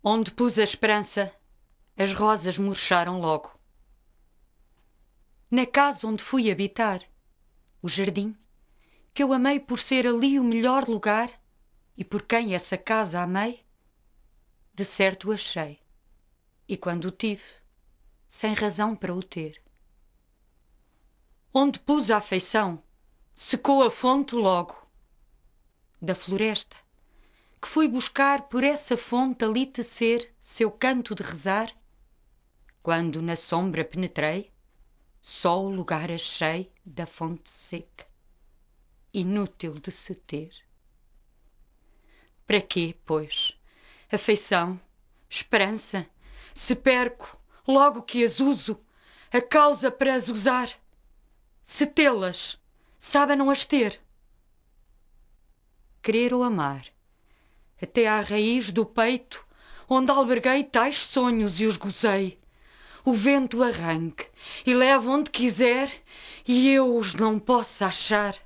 Onde pus a esperança, as rosas murcharam logo. Na casa onde fui habitar, o jardim, que eu amei por ser ali o melhor lugar e por quem essa casa amei, de certo o achei, e quando o tive, sem razão para o ter. Onde pus a afeição, secou a fonte logo. Da floresta, que fui buscar por essa fonte ali tecer seu canto de rezar, quando na sombra penetrei, só o lugar achei da fonte seca, inútil de se ter. Para quê, pois, afeição, esperança, se perco, logo que as uso, a causa para as usar? Se tê-las, sabe a não as ter? Querer ou amar, até à raiz do peito, onde alberguei tais sonhos e os gozei, o vento arranque e leve onde quiser, e eu os não possa achar.